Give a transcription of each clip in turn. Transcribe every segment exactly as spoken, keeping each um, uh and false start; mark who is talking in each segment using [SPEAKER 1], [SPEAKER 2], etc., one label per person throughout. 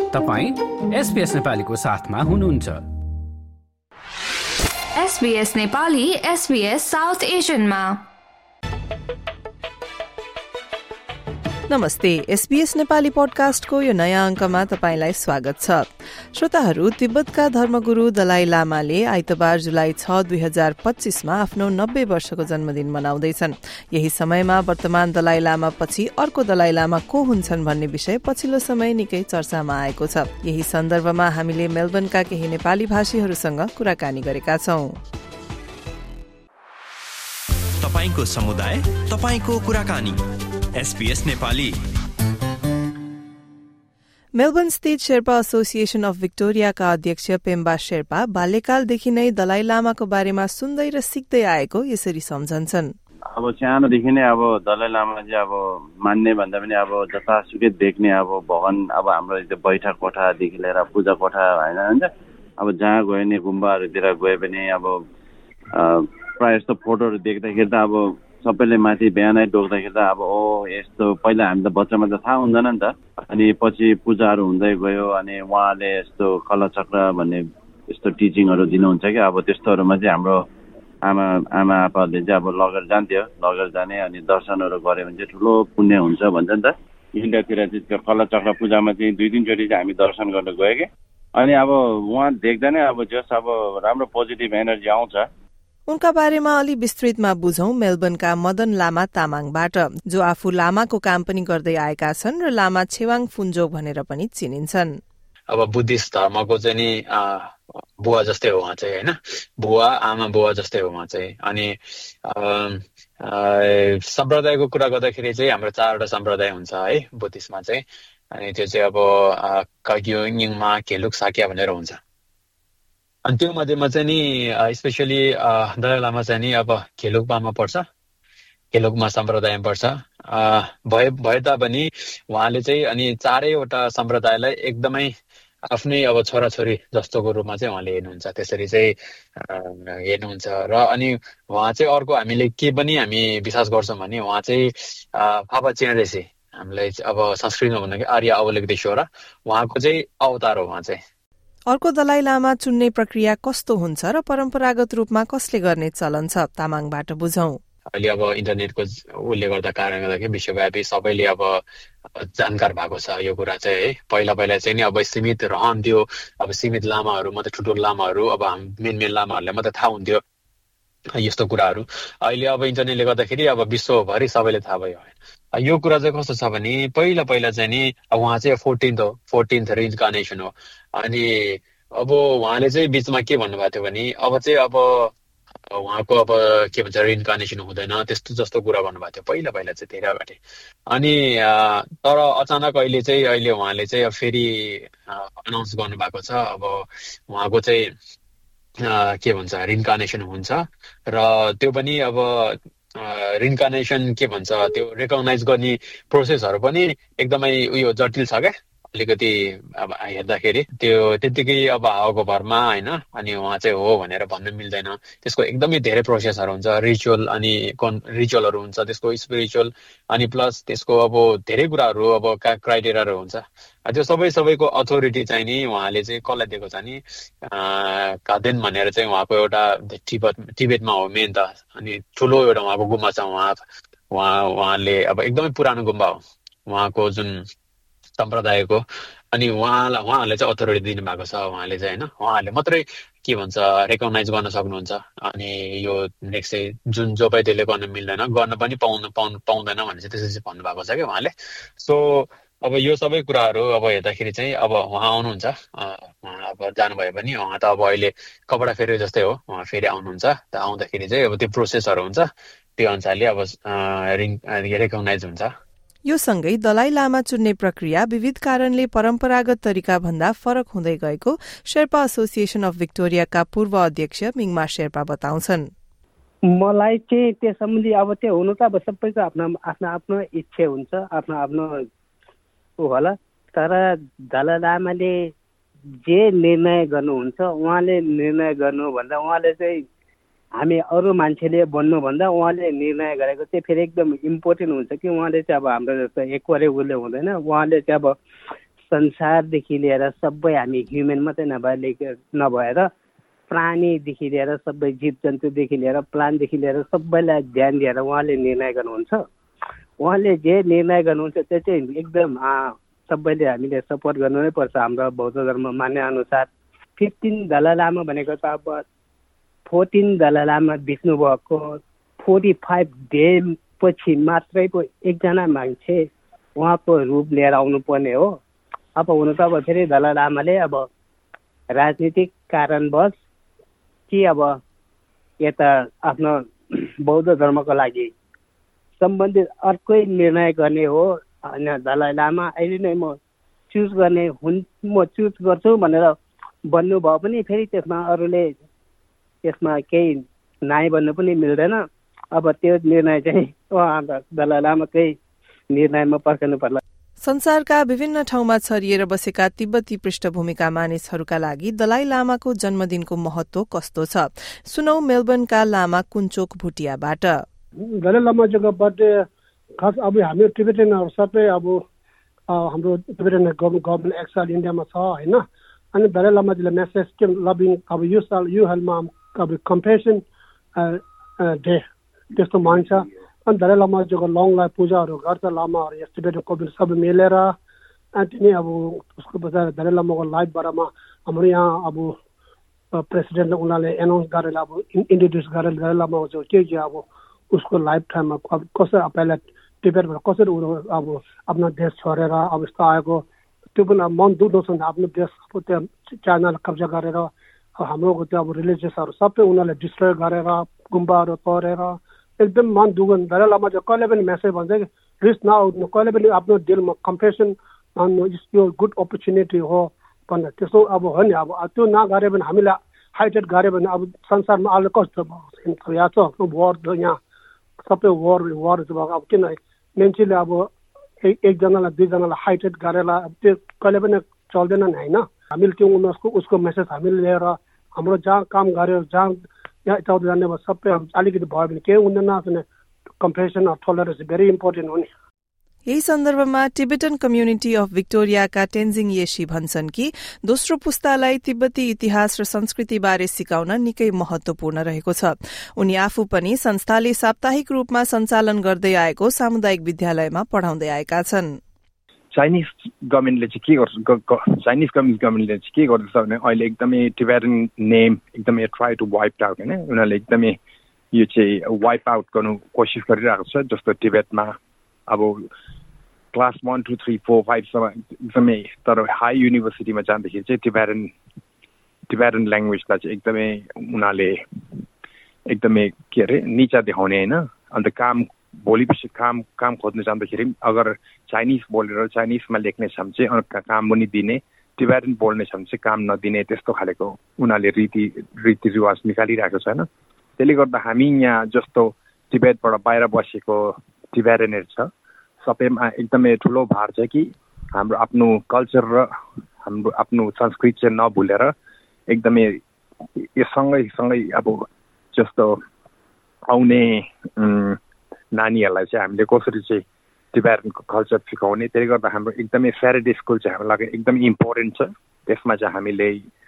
[SPEAKER 1] तपाईं एसबीएस नेपालीको साथमा हुनुहुन्छ।
[SPEAKER 2] एसबीएस नेपाली एसबीएस साउथ एशियनमा।
[SPEAKER 3] नमस्ते, एसबीएस नेपाली पोडकास्टको यो नयाँ अंकमा तपाईंलाई स्वागत छ। श्रोताहरू, तिब्बतका धर्मगुरू दलाई लामाले आइतबार जुलाई छ दुई हजार पच्चीसमा आफ्नो नब्बे वर्षको जन्मदिन मनाउँदैछन्। यही समयमा वर्तमान दलाई लामा पछि अर्को दलाई लामा को हुन्छन् भन्ने विषय पछिल्लो समय निकै चर्चामा आएको छ। यही सन्दर्भमा हामीले मेलबर्नका केही नेपाली भाषीहरूसँग कुराकानी गरेका छौं।
[SPEAKER 4] तपाईको समुदाय, तपाईको कुराकानी, एसबीएस नेपाली।
[SPEAKER 3] मेलबर्न स्थित शेर्पा एसोसिएशन अफ भिक्टोरियाका अध्यक्ष पेम्बा शेर्पा बाल्यकालदेखि नै दलाई लामाको बारेमा सुन्दै र सिक्दै आएको यसरी सम्झन्छन्।
[SPEAKER 5] अब सानोदेखि नै अब दलाई लामा चाहिँ अब मान्ने भन्दा पनि अब जतासुकै देख्ने अब भगवान अब हाम्रो बैठक कोठादेखि लिएर पूजा कोठा होइन हुन्छ। अब जहाँ गयो नि गुम्बाहरूतिर गयो भने अब प्रायः जस्तो फोटोहरू देख्दाखेरि त अब सबैले माथि बिहानै डोक्दाखेरि त अब ओ यस्तो पहिला हामी त बच्चामा त थाहा हुँदैन नि त। अनि पछि पूजाहरू हुँदै गयो अनि उहाँले यस्तो कलाचक्र भन्ने यस्तो टिचिङहरू दिनुहुन्छ कि अब त्यस्तोहरूमा चाहिँ हाम्रो आमा आमा आपाहरूले चाहिँ अब लगेर जान्थ्यो, लगेर जाने अनि दर्शनहरू गऱ्यो भने चाहिँ ठुलो पुण्य हुन्छ भन्छ नि त। इन्डियातिर चाहिँ त्यो कलाचक्र पूजामा चाहिँ दुई तिनचोटि चाहिँ हामी दर्शन गर्न गयो कि अनि अब उहाँ देख्दा नै अब जस अब राम्रो पोजिटिभ एनर्जी आउँछ।
[SPEAKER 3] उनका बारेमा अलि विस्तृतमा बुझौं मेलबर्नका मदन लामा तामाङबाट, जो आफू लामाको काम पनि गर्दै आएका छन् र लामा छेवाङ फुन्जोक भनेर पनि चिनिन्छन्।
[SPEAKER 6] अब बुद्धिस्ट धर्मको चाहिँ नि बुवा जस्तै हो उहाँ चाहिँ, होइन, बुवा आमा बुवा जस्तै हो उहाँ चाहिँ। अनि सम्प्रदायको कुरा गर्दाखेरि चाहिँ हाम्रो चारवटा सम्प्रदाय हुन्छ है बुद्धिस्टमा चाहिँ। अनि त्यो चाहिँ अब काग्यो, निङमा, केलुक, साक्या भनेर हुन्छ। अनि त्यो मध्येमा चाहिँ नि स्पेसली दलाई लामा चाहिँ नि अब खेलुकपामा पर्छ, खेलुकमा सम्प्रदायमा पर्छ। भए भए तापनि उहाँले चाहिँ अनि चारैवटा सम्प्रदायलाई एकदमै आफ्नै अब छोराछोरी जस्तोको रूपमा चाहिँ उहाँले हेर्नुहुन्छ, त्यसरी चाहिँ हेर्नुहुन्छ। र अनि उहाँ चाहिँ अर्को हामीले के पनि हामी विश्वास गर्छौँ भने उहाँ चाहिँ फापा चेन्डेसी, हामीलाई अब संस्कृतमा भन्दाखेरि आर्य अवलोकितेश्वर, उहाँको चाहिँ अवतार हो उहाँ चाहिँ।
[SPEAKER 3] अर्को दलाई लामा चुन्ने प्रक्रिया कस्तो हुन्छ र परम्परागत रूपमा कसले गर्ने चलन छ, तामाङबाट बुझौं।
[SPEAKER 6] अहिले अब इन्टरनेटको उसले गर्दा कारणले गर्दाखेरि विश्वव्यापी सबैले अब जानकार भएको छ यो कुरा चाहिँ है। पहिला पहिला चाहिँ नि अब सीमित रहन्थ्यो, अब सीमित लामाहरू मात्रै, ठुल्ठुलो लामाहरू, अब मेन मेन लामाहरूलाई मात्रै थाहा हुन्थ्यो यस्तो कुराहरू। अहिले अब इन्टरनेटले गर्दाखेरि अब विश्वभरि सबैले थाहा भयो। यो कुरा चाहिँ कस्तो छ भने पहिला पहिला चाहिँ नि उहाँ चाहिँ फोर्टिन्थ हो, फोर्टिन्थ रिइन्कार्नेसन हो। अनि अब उहाँले चाहिँ बिचमा के भन्नुभएको थियो भने अब चाहिँ अब उहाँको अब के भन्छ रिइन्कार्नेसन हुँदैन त्यस्तो जस्तो कुरा गर्नुभएको थियो पहिला पहिला चाहिँ धेरै अगाडि। अनि तर अचानक अहिले चाहिँ अहिले उहाँले चाहिँ फेरि अनाउन्स गर्नुभएको छ अब उहाँको चाहिँ के भन्छ रिइन्कार्नेसन हुन्छ। र त्यो पनि अब रिइन्कार्नेसन के भन्छ त्यो रेकगनाइज गर्ने प्रोसेसहरू पनि एकदमै उयो जटिल छ क्या अलिकति। अब हेर्दाखेरि त्यो त्यतिकै अब हावाको भरमा होइन, अनि उहाँ चाहिँ हो भनेर भन्न मिल्दैन। त्यसको एकदमै धेरै प्रोसेसहरू हुन्छ, रिचुअल अनि कन् रिचुअलहरू हुन्छ त्यसको, स्पिरिचुअल अनि प्लस त्यसको अब धेरै कुराहरू अब क्राइटेरियाहरू हुन्छ। त्यो सबै सबैको अथोरिटी चाहिँ नि उहाँले चाहिँ कसलाई दिएको छ नि कादेन भनेर चाहिँ उहाँको एउटा तिब्बत तिब्बतमा हो मेन त। अनि ठुलो एउटा उहाँको गुम्बा छ, उहाँ उहाँ उहाँले अब एकदमै पुरानो गुम्बा हो उहाँको जुन सम्प्रदायको। अनि उहाँलाई उहाँहरूले चाहिँ अथोरिटी दिनुभएको छ उहाँले चाहिँ, होइन, उहाँहरूले मात्रै के भन्छ रेकगनाइज गर्न सक्नुहुन्छ। अनि यो नेक्स्ट चाहिँ जुन जो पाइ त्यसले गर्न मिल्दैन, गर्न पनि पाउनु पाउनु पाउँदैन भनेर चाहिँ त्यसरी चाहिँ भन्नुभएको छ क्या उहाँले। सो अब यो सबै कुराहरू अब हेर्दाखेरि चाहिँ अब उहाँ आउनुहुन्छ, उहाँ अब जानुभयो भने उहाँ त अब अहिले कपडा फेरि जस्तै हो, उहाँ फेरि आउनुहुन्छ। त आउँदाखेरि चाहिँ अब त्यो प्रोसेसहरू हुन्छ, त्यो अनुसारले अब रिङ रेकगनाइज हुन्छ।
[SPEAKER 3] यो सँगै दलाई लामा चुन्ने प्रक्रिया विविध कारणले परम्परागत तरिका भन्दा फरक हुँदै गएको शेर्पा एसोसिएशन अफ भिक्टोरियाका पूर्व अध्यक्ष मिङमा शेर्पा बताउँछन्।
[SPEAKER 7] मलाई चाहिँ त्यो सम्बन्धी अब त्यो हुनु त अब सबैको आफ्नो आफ्नो आफ्नो इच्छा हुन्छ, आफ्नो आफ्नो ऊ होला। तर दलाई लामाले जे निर्णय गर्नुहुन्छ उहाँले निर्णय गर्नुभन्दा उहाँले चाहिँ हामी अरू मान्छेले भन्नुभन्दा उहाँले निर्णय गरेको चाहिँ फेरि एकदम इम्पोर्टेन्ट हुन्छ कि उहाँले चाहिँ अब हाम्रो जस्तो एकवरे उसले हुँदैन, उहाँले चाहिँ अब संसारदेखि लिएर सबै हामी ह्युमन मात्रै नभए नभएर प्राणीदेखि लिएर सबै जीव जन्तुदेखि लिएर प्लान्टदेखि लिएर सबैलाई ध्यान दिएर उहाँले निर्णय गर्नुहुन्छ। उहाँले जे निर्णय गर्नुहुन्छ त्यो चाहिँ एकदम सबैले हामीले सपोर्ट गर्नु नै पर्छ। हाम्रो बौद्ध धर्म मान्ने अनुसार फिफ्टिन दलाई लामा भनेको त अब फोर्टिन दलाई लामा बित्नु भएको फोर्टी फाइभ डे पछि मात्रै पो एकजना मान्छे उहाँको रूप लिएर आउनुपर्ने हो। अब हुनु त अब फेरि दलाई लामाले अब राजनीतिक कारणवश कि अब यता आफ्नो बौद्ध धर्मको लागि सम्बन्धित अर्कै निर्णय गर्ने हो होइन। दलाई लामा अहिले नै म चुज गर्ने हुन् म चुज गर्छु भनेर भन्नुभयो पनि फेरि त्यसमा अरूले त्यसमा केही नाइ भन्नु पनि मिल्दैन। अब त्यो निर्णय चाहिँ दलाई लामाकै निर्णयमा पर्खनु पर्ला।
[SPEAKER 3] संसारका विभिन्न ठाउँमा छरिएर बसेका तिब्बती पृष्ठभूमिका मानिसहरूका लागि दलाई लामाको जन्मदिनको महत्व कस्तो छ? सुनौ मेलबर्नका लामा कुञ्चोक भुटियाबाट।
[SPEAKER 8] दलाई लामाजीको बर्थडे खास अब हामी टिबेटनहरू सबै अब हाम्रो टिबेटन गभर्मेन्ट एक्साइल इन्डियामा छ होइन। अनि दलाई लामाजीले मेसेज के लभिङ अब यो साल यो हालमा अब कम्पेसन डे त्यस्तो मान्छ। अनि दलाई लामाजीको लङ लाइफ पूजाहरू गर्छ लामाहरू यस टिबेटन कम्युनिटी सबै मिलेर। अनि तिनी अब उसको पछाडि दलाई लामाको लाइफ बारेमा हाम्रो यहाँ अब प्रेसिडेन्टले उनीहरूले एनाउन्स गरेर अब इन्ट्रोड्युस गरेर दलाई लामा चाहिँ के के अब उसको लाइफ टाइममा अब कसरी पहिला टिबेटबाट कसरी अब आफ्नो देश छोडेर अब यस्तो आएको त्यो पनि अब मन दुख्दो छ आफ्नो देश त्यहाँ चाइनाले कब्जा गरेर हाम्रो त्यो अब रिलिजियसहरू सबै उनीहरूले डिस्ट्रोय गरेर गुम्बाहरू तोडेर एकदम मन दुख्यो। दलाई लामा चाहिँ कहिले पनि मेसेज भन्छ कि रिस नआउनु, कहिले पनि आफ्नो दिलमा कम्पेसन यो गुड अपर्च्युनिटी हो भनेर त्यस्तो अब हो नि। अब त्यो नगऱ्यो भने हामीले हाइटेड गऱ्यो भने अब संसारमा अहिले कस्तो भयो यहाँ छ वार यहाँ सबै वार वार भएको। अब किन मान्छेले अब एक एकजनालाई दुईजनालाई हाइटेड गरेर त्यो कहिले पनि चल्दैन नि होइन। हामीले त्यो उनीहरूको उसको मेसेज हामीले लिएर हाम्रो जहाँ काम गऱ्यो जहाँ यहाँ यताउता जाने भयो सबै अलिकति भयो भने केही हुँदैन भने compassion of tolerance very important हो नि।
[SPEAKER 3] यही सन्दर्भमा टिबेटन कम्युनिटी अफ भिक्टोरियाका टेन्जिङ येशी भन्छन् कि दोस्रो पुस्तालाई तिब्बती इतिहास र संस्कृतिबारे सिकाउन निकै महत्वपूर्ण रहेको छ। उनी आफू पनि संस्थाले साप्ताहिक रूपमा सञ्चालन गर्दै आएको सामुदायिक विद्यालयमा पढाउँदै आएका छन्।
[SPEAKER 9] चाइनिज गभर्मेन्टले चाहिँ के गर्छ चाइनिज कम्युनिस्ट गभर्मेन्टले चाहिँ के गर्दैछ भने अहिले एकदमै टिबेटन नेम एकदमै ट्राई टु वाइप आउट होइन। उनीहरूले एकदमै यो चाहिँ वाइप आउट गर्नु कोसिस गरिरहेको छ। जस्तो टिबेटमा अब class one two three four फाइभसम्म एकदमै तर हाई युनिभर्सिटीमा जाँदाखेरि चाहिँ टिबेटन टिबेटन ल्याङ्ग्वेजलाई चाहिँ एकदमै उनीहरूले एकदमै के अरे निचा देखाउने होइन। अन्त काम भोलि पछि काम काम खोज्न जाँदाखेरि अगर चाइनिज बोलेर चाइनिजमा लेख्ने छ भने चाहिँ काम पनि दिने, टिबेटन बोल्ने छ भने चाहिँ काम नदिने त्यस्तो खालेको उनीहरूले रीति रीतिरिवाज निकालिरहेको छ होइन। त्यसले गर्दा हामी यहाँ जस्तो टिबेटबाट बाहिर बसेको टिबेटनहरू छ सबैमा एकदमै ठुलो भार छ कि हाम्रो आफ्नो कल्चर र हाम्रो आफ्नो संस्कृति चाहिँ नभुलेर एकदमै यो सँगै सँगै अब जस्तो आउने नानीहरूलाई चाहिँ हामीले कसरी चाहिँ टिबेटनको कल्चर सिकाउने। त्यसले गर्दा हाम्रो एकदमै फ्यारेडे स्कुल चाहिँ हाम्रो लागि एकदमै इम्पोर्टेन्ट छ। त्यसमा चाहिँ हामीले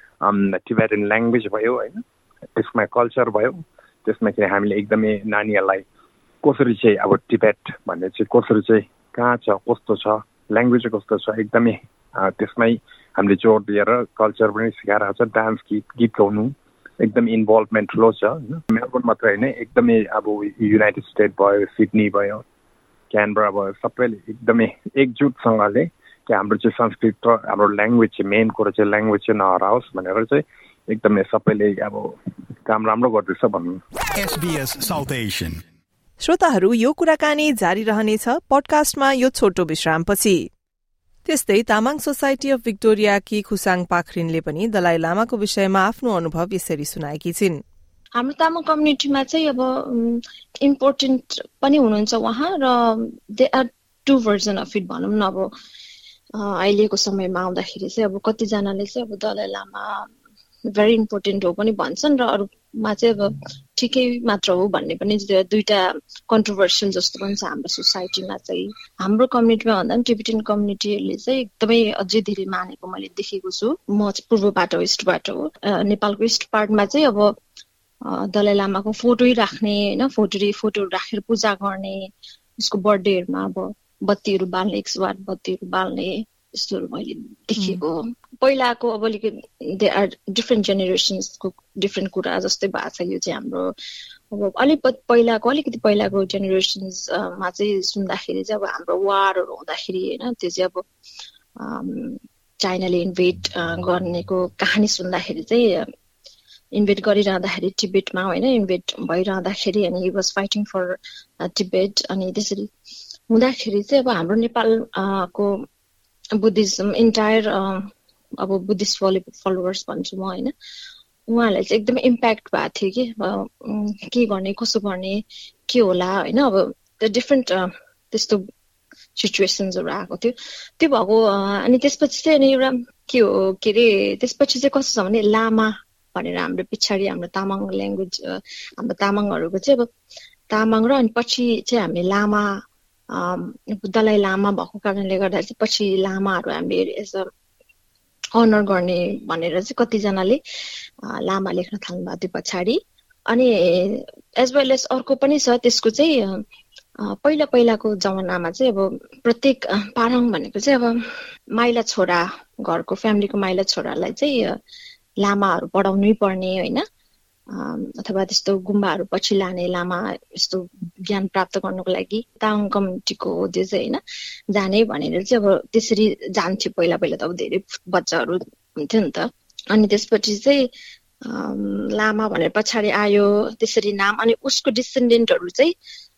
[SPEAKER 9] टिबेटन ल्याङ्ग्वेज भयो होइन, त्यसमा कल्चर भयो, त्यसमा चाहिँ हामीले एकदमै नानीहरूलाई कसरी चाहिँ अब टिबेट भन्ने चाहिँ कसरी चाहिँ कहाँ छ कस्तो छ ल्याङ्ग्वेज कस्तो छ एकदमै त्यसमै हामीले जोड दिएर कल्चर पनि सिकाइरहेको छ। डान्स गीत गीत गाउनु एकदम इन्भल्भमेन्ट ठुलो छ होइन। मेलबोर्न मात्रै होइन एकदमै अब युनाइटेड स्टेट भयो, सिडनी भयो, क्यानबरा भयो, सबैले एकदमै एकजुटसँगले कि हाम्रो चाहिँ संस्कृत र हाम्रो ल्याङ्ग्वेज चाहिँ मेन कुरो चाहिँ ल्याङ्ग्वेज चाहिँ नहराओस् भनेर चाहिँ एकदमै सबैले अब काम राम्रो गर्दैछ भन्नु।
[SPEAKER 10] एसबीएस साउथ एसियन
[SPEAKER 3] श्रोताहरू, यो कुराकानी जारी रहनेछ पडकास्टमा यो छोटो विश्रामपछि। त्यस्तै तामाङ सोसाइटी अफ भिक्टोरियाकी खुसाङ पाखरिनले पनि दलाई लामाको विषयमा आफ्नो अनुभव यसरी सुनाएकी छिन्।
[SPEAKER 11] हाम्रो तामाङ कम्युनिटीमा चाहिँ अब इम्पोर्टेन्ट पनि हुनुहुन्छ उहाँ र they are two version of it भनौँ न। अब अहिलेको समयमा आउँदाखेरि चाहिँ अब कतिजनाले चाहिँ अब दलाई लामा भेरी इम्पोर्टेन्ट हो पनि भन्छन् र अरूमा चाहिँ अब ठिकै मात्र हो भन्ने पनि दुईटा कन्ट्रोभर्सियल जस्तो पनि छ हाम्रो सोसाइटीमा चाहिँ। हाम्रो कम्युनिटीमा भन्दा पनि टिबेटन कम्युनिटीहरूले चाहिँ एकदमै अझै धेरै मानेको मैले देखेको छु। म चाहिँ पूर्वबाट हो, इस्टबाट हो। नेपालको इस्ट पार्टमा चाहिँ अब दलाई लामाको फोटोै राख्ने होइन, फोटो फोटोहरू राखेर पूजा गर्ने, उसको बर्थडेहरूमा अब बत्तीहरू बाल्ने, एक सौ आठ बत्तीहरू बाल्ने, यस्तोहरू मैले देखेको। पहिलाको अब अलिकति दे आर डिफ्रेन्ट जेनेरेसन्सको डिफ्रेन्ट कुरा जस्तै भएको छ। यो चाहिँ हाम्रो अब अलिक पहिलाको अलिकति पहिलाको जेनेरेसन्समा चाहिँ सुन्दाखेरि चाहिँ अब हाम्रो वारहरू हुँदाखेरि होइन, त्यो चाहिँ अब चाइनाले इन्भेड गर्नेको कहानी सुन्दाखेरि चाहिँ इन्भेट गरिरहँदाखेरि टिबेटमा होइन, इन्भेट भइरहँदाखेरि अनि he was fighting for Tibet. अनि त्यसरी हुँदाखेरि चाहिँ अब हाम्रो नेपालको बुद्धिज्म इन्टायर अब बुद्धिस्ट फलोवर्स भन्छु म होइन, उहाँहरूलाई चाहिँ एकदमै इम्प्याक्ट भएको थियो कि के गर्ने, कसो गर्ने, के होला होइन। अब डिफ्रेन्ट त्यस्तो सिचुएसन्सहरू आएको थियो, त्यो भएको। अनि त्यसपछि चाहिँ अनि एउटा के हो के अरे त्यसपछि चाहिँ कस्तो छ भने लामा भनेर हाम्रो पछाडि हाम्रो तामाङ ल्याङ्ग्वेज, हाम्रो तामाङहरूको चाहिँ अब तामाङ र अनि पछि चाहिँ हामी लामा दलाई लामा भएको कारणले गर्दा चाहिँ पछि लामाहरू हामीले एज अ अनर गर्ने भनेर चाहिँ कतिजनाले लामा लेख्न थाल्नु भएको थियो पछाडि। अनि एज वेल एज अर्को पनि छ, त्यसको चाहिँ पहिला पहिलाको जमानामा चाहिँ अब प्रत्येक पारङ भनेको चाहिँ अब माइला छोरा, घरको फ्यामिलीको माइला छोरालाई चाहिँ लामाहरू पढाउनै पर्ने होइन, अथवा त्यस्तो गुम्बाहरू पछि लाने लामा यस्तो ज्ञान प्राप्त गर्नको लागि तामाङ कम्युनिटीको हो त्यो चाहिँ होइन, जाने भनेर चाहिँ अब त्यसरी जान्थ्यो पहिला पहिला त। अब धेरै बच्चाहरू हुन्थ्यो नि त। अनि त्यसपछि चाहिँ लामा भनेर पछाडि आयो त्यसरी नाम। अनि उसको डिसेन्डेन्टहरू चाहिँ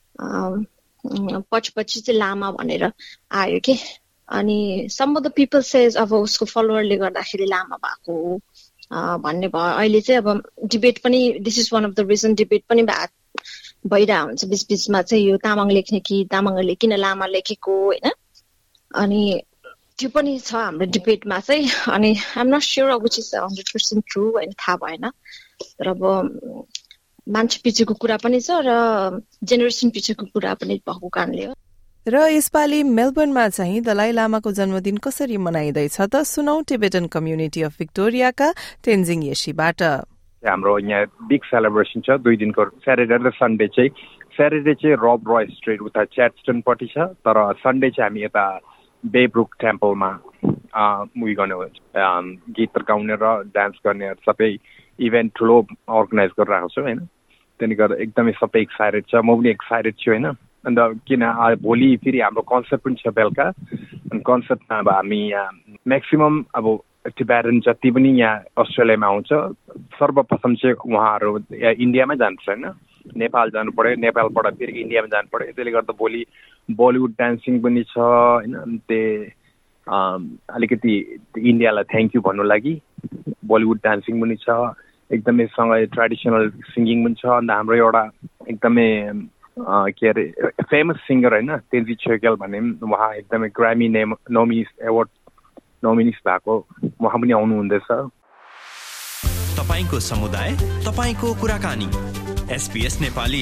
[SPEAKER 11] पछि पछि चाहिँ लामा भनेर आयो कि। अनि some of the people says अब उसको फलोवरले गर्दाखेरि लामा भएको हो भन्ने भयो। अहिले चाहिँ अब डिबेट पनि, this is one of the reason debate पनि भइरहेको हुन्छ बिच बिचमा चाहिँ, यो तामाङ लेख्ने कि तामाङहरूले किन लामा लेखेको होइन। अनि त्यो पनि छ हाम्रो डिबेटमा चाहिँ। अनि आइ एम नट स्योर अब which is hundred percent true होइन, थाहा भएन। तर अब मान्छे पछिको कुरा पनि छ र जेनेरेसन पछिको कुरा पनि भएको कारणले हो।
[SPEAKER 3] र यसपालि मेलबर्नमा चाहिँ दलाई लामाको जन्मदिन कसरी मनाइँदैछ त सुनौ टिबेटन कम्युनिटी अफ भिक्टोरियाका तेन्जिङ येशीबाट।
[SPEAKER 9] हाम्रो यहाँ बिग सेलिब्रेसन छ दुई दिनको, स्याटरडे र सन्डे चाहिँ। स्याटरडे चाहिँ रब रोय स्ट्रिट उता च्याटस्टनपट्टि छ, तर सन्डे चाहिँ हामी यता बेब्रुक टेम्पलमा उयो गर्ने गीत गाउने र डान्स गर्ने सबै इभेन्ट ठुलो अर्गनाइज गरिरहेको छु होइन। त्यसले गर्दा एकदमै सबै एक्साइटेड छ, म पनि एक्साइटेड छु होइन। अन्त किन भोलि फेरि हाम्रो कन्सर्ट पनि छ बेलुका। अनि कन्सर्टमा अब हामी यहाँ म्याक्सिमम् अब टिबेटन जति पनि यहाँ अस्ट्रेलियामा आउँछ सर्वप्रथम चाहिँ उहाँहरू इन्डियामै जान्छ होइन, नेपाल जानु पऱ्यो, नेपालबाट फेरि इन्डियामा जानु पऱ्यो। त्यसले गर्दा भोलि बलिउड डान्सिङ पनि छ होइन। त्यो अलिकति इन्डियालाई थ्याङ्क यू भन्नु लागि बलिउड डान्सिङ पनि छ, एकदमै सँगै ट्रेडिसनल सिङ्गिङ पनि छ। अन्त हाम्रो एउटा एकदमै के अरे फेमस सिङ्गर होइन तेन्जी छेगेल भन्ने, उहाँ एकदमै ग्रामी नेम नोमिनिस एवार्ड नोमिनिस भएको, उहाँ पनि आउनुहुँदैछ।
[SPEAKER 4] तपाईको समुदाय, तपाईको कुराकानी, एसपीएस नेपाली।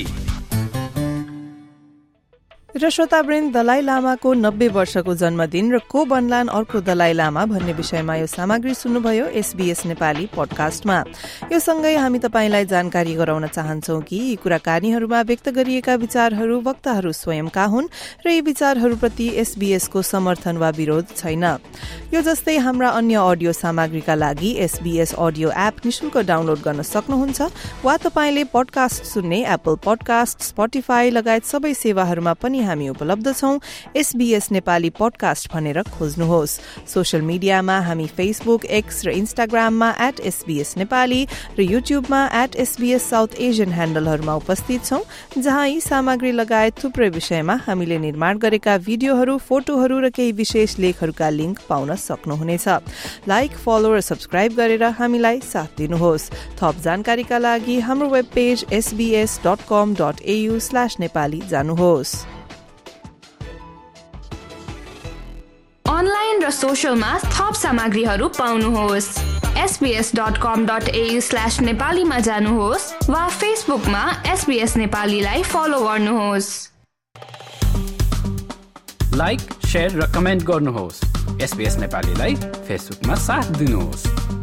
[SPEAKER 3] र श्रोतावृन्द, दलाई लामाको नब्बे वर्षको जन्मदिन र को बन्लान् अर्को दलाई लामा भन्ने विषयमा यो सामग्री सुन्नुभयो एसबीएस नेपाली पडकास्टमा। यो सँगै हामी तपाईंलाई जानकारी गराउन चाहन्छौं कि यी कुराकानीहरूमा व्यक्त गरिएका विचारहरू वक्ताहरू स्वयंका हुन् र यी विचारहरूप्रति एसबीएसको समर्थन वा विरोध छैन। यो जस्तै हाम्रा अन्य अडियो सामग्रीका लागि एसबीएस अडियो एप निशुल्क डाउनलोड गर्न सक्नुहुन्छ वा तपाईंले पडकास्ट सुन्ने एप्पल पडकास्ट, स्पोटिफाई लगायत सबै सेवाहरूमा पनि हामी उपलब्ध छौं। एसबीएस नेपाली पडकास्ट भनेर खोज्नुहोस्। सोशल मिडियामा हामी फेसबुक, एक्स र इन्स्टाग्राममा एट एसबीएस नेपाली र युट्युबमा एट एसबीएस साउथ एशियन ह्यान्डलहरूमा उपस्थित छौं, जहाँ यी सामग्री लगायत थुप्रै विषयमा हामीले निर्माण गरेका भिडियोहरू, फोटोहरू र केही विशेष लेखहरूका लिंक पाउन सक्नुहुनेछ। लाइक, फलो र सब्स्क्राइब गरेर हामीलाई साथ दिनुहोस्। थप जानकारीका लागि हाम्रो web page SBS dot com dot AU slash Nepali जानुहोस्।
[SPEAKER 2] अनलाइन र सोशलमा थप सामग्रीहरू पाउनुहोस्। SBS dot com dot AU slash नेपालीमा जानुहोस् वा फेसबुकमा एसबीएस नेपालीलाई फलो गर्नुहोस्।
[SPEAKER 1] लाइक, शेयर र कमेन्ट गर्नुहोस्। एसबीएस नेपालीलाई फेसबुकमा साथ दिनुहोस्।